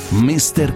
Mr.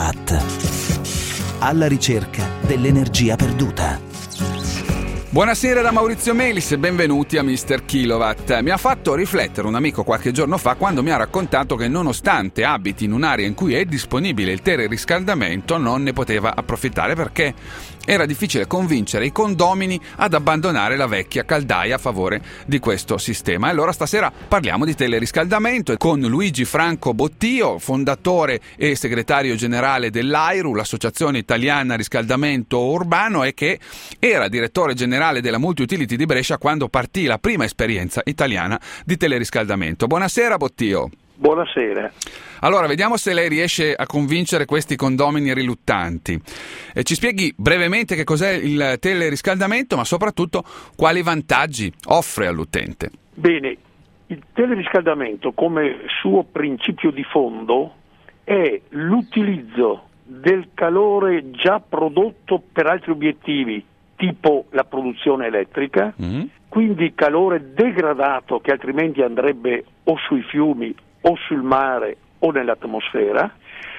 Kilowatt. Alla ricerca dell'energia perduta. Buonasera da Maurizio Melis e benvenuti a Mr. Kilowatt. Mi ha fatto riflettere un amico qualche giorno fa quando mi ha raccontato che nonostante abiti in un'area in cui è disponibile il teleriscaldamento non ne poteva approfittare perché era difficile convincere i condomini ad abbandonare la vecchia caldaia a favore di questo sistema. E allora stasera parliamo di teleriscaldamento con Luigi Franco Bottio, fondatore e segretario generale dell'AIRU, l'Associazione Italiana Riscaldamento Urbano, e che era direttore generale della Multiutility di Brescia quando partì la prima esperienza italiana di teleriscaldamento. Buonasera Bottio. Buonasera. Allora, vediamo se lei riesce a convincere questi condomini riluttanti. Ci spieghi brevemente che cos'è il teleriscaldamento, ma soprattutto quali vantaggi offre all'utente. Bene, il teleriscaldamento come suo principio di fondo è l'utilizzo del calore già prodotto per altri obiettivi, tipo la produzione elettrica, quindi calore degradato che altrimenti andrebbe o sui fiumi o sul mare o nell'atmosfera,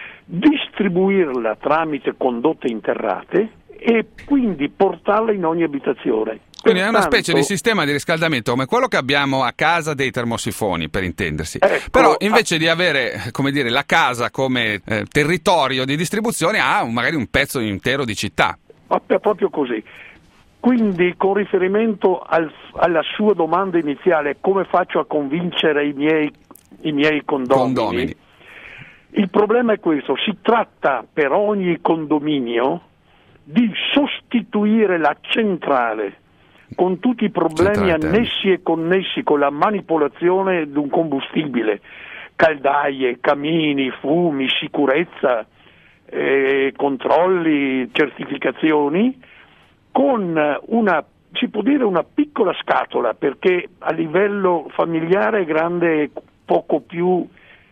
distribuirla tramite condotte interrate e quindi portarla in ogni abitazione. Quindi è una specie di sistema di riscaldamento come quello che abbiamo a casa dei termosifoni, per intendersi. Ecco, però invece di avere, come dire, la casa come territorio di distribuzione, ha magari un pezzo intero di città. Proprio così. Quindi, con riferimento alla sua domanda iniziale, come faccio a convincere i miei condomini? Il problema è questo: si tratta per ogni condominio di sostituire la centrale con tutti i problemi annessi e connessi con la manipolazione di un combustibile, caldaie, camini, fumi, sicurezza, controlli, certificazioni, con si può dire una piccola scatola, perché a livello familiare è grande poco più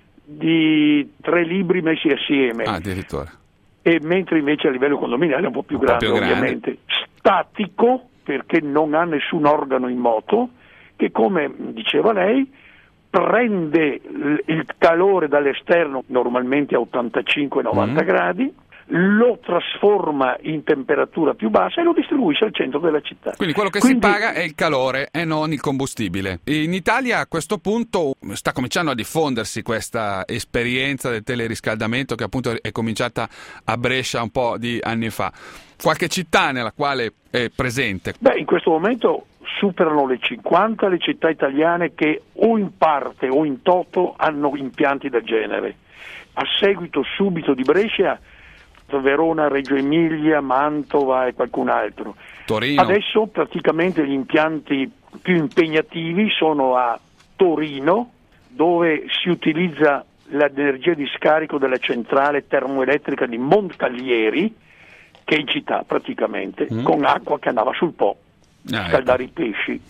di 3 libri messi assieme. Addirittura. E mentre invece a livello condominiale è un po' più grande, ovviamente. Statico, perché non ha nessun organo in moto, che, come diceva lei, prende il calore dall'esterno, normalmente a 85-90 gradi, lo trasforma in temperatura più bassa e lo distribuisce al centro della città. Quindi quello che si paga è il calore e non il combustibile. In Italia a questo punto sta cominciando a diffondersi questa esperienza del teleriscaldamento che appunto è cominciata a Brescia un po' di anni fa. Qualche città nella quale è presente? In questo momento superano le 50 le città italiane che o in parte o in toto hanno impianti del genere. A seguito subito di Brescia, Verona, Reggio Emilia, Mantova e qualcun altro. Torino. Adesso praticamente gli impianti più impegnativi sono a Torino, dove si utilizza l'energia di scarico della centrale termoelettrica di Moncalieri, che è in città praticamente, con acqua che andava sul Po, scaldare i pesci.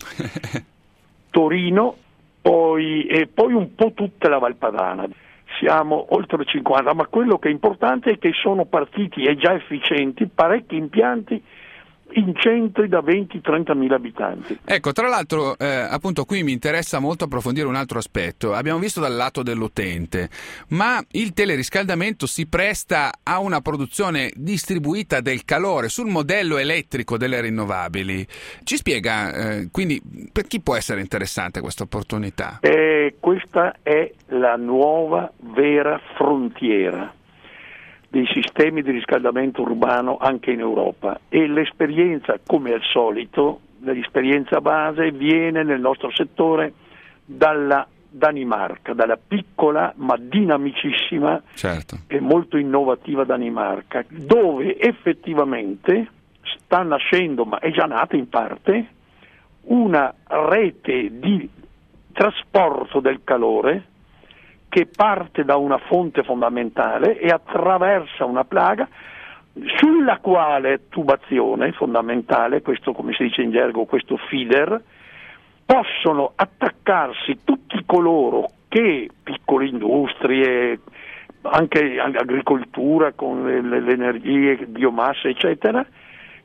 Torino, e poi un po' tutta la Valpadana. Siamo oltre 50, ma quello che è importante è che sono partiti e già efficienti parecchi impianti in centri da 20-30 mila abitanti. Ecco, tra l'altro appunto qui mi interessa molto approfondire un altro aspetto. Abbiamo visto dal lato dell'utente, ma il teleriscaldamento si presta a una produzione distribuita del calore sul modello elettrico delle rinnovabili. Ci spiega quindi per chi può essere interessante questa opportunità? Questa è la nuova vera frontiera dei sistemi di riscaldamento urbano anche in Europa, e l'esperienza, come al solito, l'esperienza base viene nel nostro settore dalla Danimarca, dalla piccola ma dinamicissima e molto innovativa Danimarca, dove effettivamente sta nascendo, ma è già nata in parte, una rete di trasporto del calore che parte da una fonte fondamentale e attraversa una plaga sulla quale tubazione fondamentale, questo come si dice in gergo, questo feeder, possono attaccarsi tutti coloro che, piccole industrie, anche agricoltura con le energie, biomassa eccetera,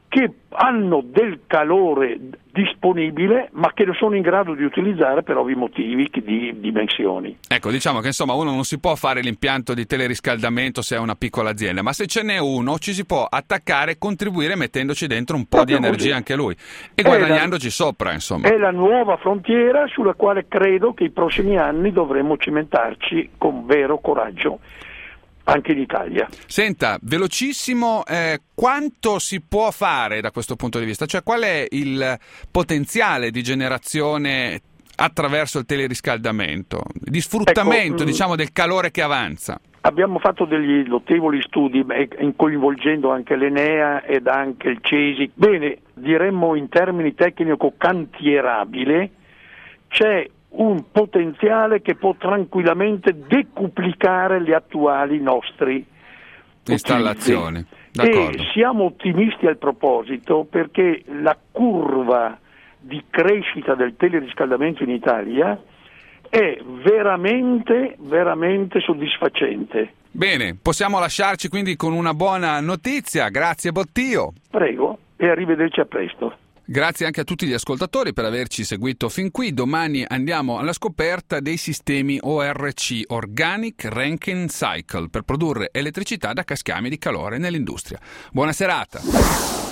che hanno del calore disponibile ma che non sono in grado di utilizzare per ovvi motivi di dimensioni. Ecco, diciamo che insomma uno non si può fare l'impianto di teleriscaldamento se è una piccola azienda, ma se ce n'è uno ci si può attaccare e contribuire mettendoci dentro un po' Proprio di energia così. anche lui e guadagnandoci sopra, insomma. È la nuova frontiera sulla quale credo che i prossimi anni dovremo cimentarci con vero coraggio anche in Italia. Senta, velocissimo, quanto si può fare da questo punto di vista? Cioè, qual è il potenziale di generazione attraverso il teleriscaldamento, di sfruttamento, diciamo, del calore che avanza? Abbiamo fatto degli notevoli studi coinvolgendo anche l'Enea ed anche il CESI. Bene, diremmo in termini tecnico-cantierabile, c'è un potenziale che può tranquillamente decuplicare le attuali nostre installazioni. E siamo ottimisti al proposito perché la curva di crescita del teleriscaldamento in Italia è veramente, veramente soddisfacente. Bene, possiamo lasciarci quindi con una buona notizia. Grazie Bottio. Prego e arrivederci a presto. Grazie anche a tutti gli ascoltatori per averci seguito fin qui. Domani andiamo alla scoperta dei sistemi ORC, Organic Rankine Cycle, per produrre elettricità da cascami di calore nell'industria. Buona serata!